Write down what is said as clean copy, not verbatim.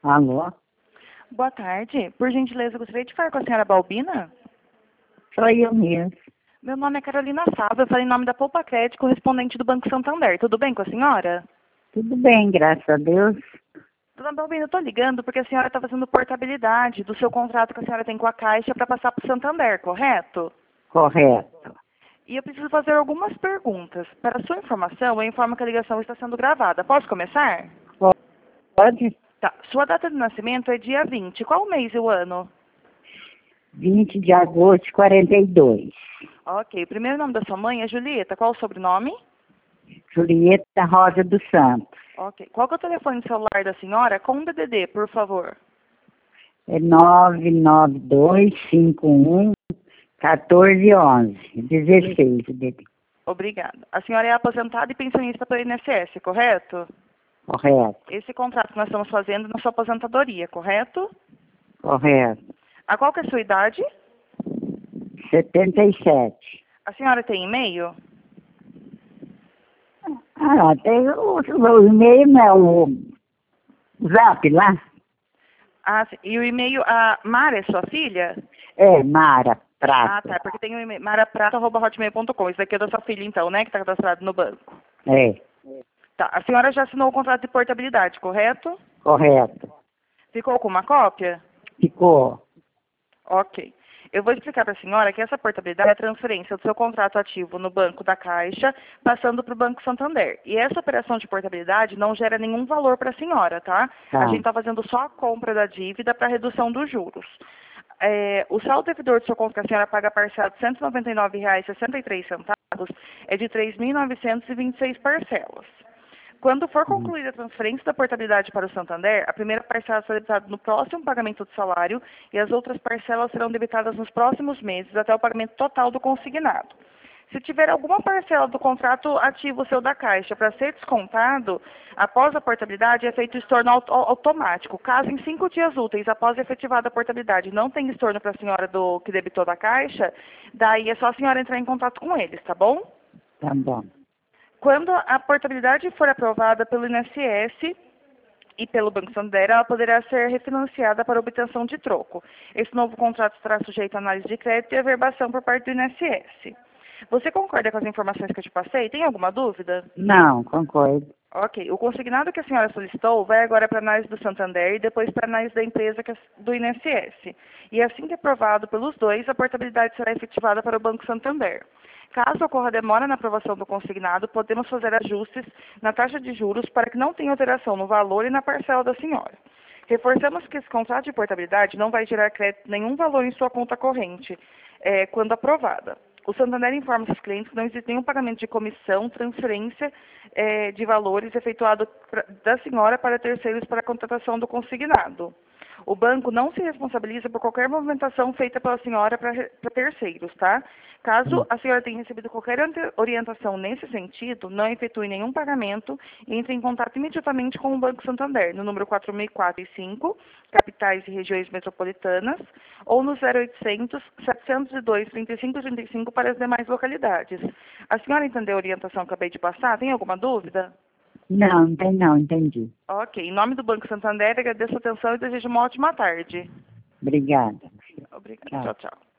Alô? Boa tarde. Por gentileza, eu gostaria de falar com a senhora Balbina? Sou eu mesmo. Meu nome é Carolina Sava, eu falo em nome da Poupa Crédito, correspondente do Banco Santander. Tudo bem com a senhora? Tudo bem, graças a Deus. Dona Balbina, eu estou ligando porque a senhora está fazendo portabilidade do seu contrato que a senhora tem com a Caixa para passar para o Santander, correto? Correto. E eu preciso fazer algumas perguntas. Para a sua informação, eu informo que a ligação está sendo gravada. Posso começar? Pode? Tá. Sua data de nascimento é dia 20. Qual o mês e o ano? 20 de agosto de 42. Ok. O primeiro nome da sua mãe é Julieta. Qual o sobrenome? Julieta Rosa dos Santos. Ok. Qual que é o telefone celular da senhora? Com um DDD, por favor. É 99251-1411. 16, bebê. Obrigada. A senhora é aposentada e pensionista pelo INSS, correto? Correto. Esse contrato que nós estamos fazendo na sua aposentadoria, correto? Correto. A qual que é a sua idade? 77. A senhora tem e-mail? Tem o e-mail, né? O Zap lá. Ah, sim. E o e-mail, a Mara é sua filha? É, Mara Ah, Prata. tá. Porque tem o e-mail maraprata@hotmail.com. Isso daqui é da sua filha, então, né? Que está cadastrado no banco. É, Tá. A senhora já assinou o contrato de portabilidade, correto? correto. Ficou com uma cópia? Ficou. Ok. Eu vou explicar para a senhora que essa portabilidade é a transferência do seu contrato ativo no banco da Caixa, passando para o Banco Santander. E essa operação de portabilidade não gera nenhum valor para a senhora, tá? Tá. A gente está fazendo só a compra da dívida para redução dos juros. O saldo devedor do seu conto que a senhora paga parcela de R$ 199,63 é de 3.926 parcelas. Quando for concluída a transferência da portabilidade para o Santander, a primeira parcela será debitada no próximo pagamento do salário e as outras parcelas serão debitadas nos próximos meses até o pagamento total do consignado. Se tiver alguma parcela do contrato ativo seu da Caixa para ser descontado, após a portabilidade é feito estorno automático. Caso em 5 dias úteis após efetivada a portabilidade não tenha estorno para a senhora do que debitou da Caixa, daí é só a senhora entrar em contato com eles, tá bom? Tá bom. Quando a portabilidade for aprovada pelo INSS e pelo Banco Santander, ela poderá ser refinanciada para obtenção de troco. Esse novo contrato estará sujeito à análise de crédito e averbação por parte do INSS. Você concorda com as informações que eu te passei? Tem alguma dúvida? Não, concordo. Ok. O consignado que a senhora solicitou vai agora para a análise do Santander e depois para a análise da empresa do INSS. E assim que aprovado pelos dois, a portabilidade será efetivada para o Banco Santander. Caso ocorra demora na aprovação do consignado, podemos fazer ajustes na taxa de juros para que não tenha alteração no valor e na parcela da senhora. Reforçamos que esse contrato de portabilidade não vai gerar crédito nenhum valor em sua conta corrente, quando aprovada. O Santander informa seus clientes que não existe nenhum pagamento de comissão, transferência de valores efetuado da senhora para terceiros para a contratação do consignado. O banco não se responsabiliza por qualquer movimentação feita pela senhora para terceiros, tá? Caso a senhora tenha recebido qualquer orientação nesse sentido, não efetue nenhum pagamento e entre em contato imediatamente com o Banco Santander, no número 4045, capitais e regiões metropolitanas, ou no 0800 702 3535 para as demais localidades. A senhora entendeu a orientação que eu acabei de passar? Tem alguma dúvida? Não, tem não, entendi. Ok. Em nome do Banco Santander, agradeço a atenção e desejo uma ótima tarde. Obrigada. Obrigada. Tchau. Tchau, tchau.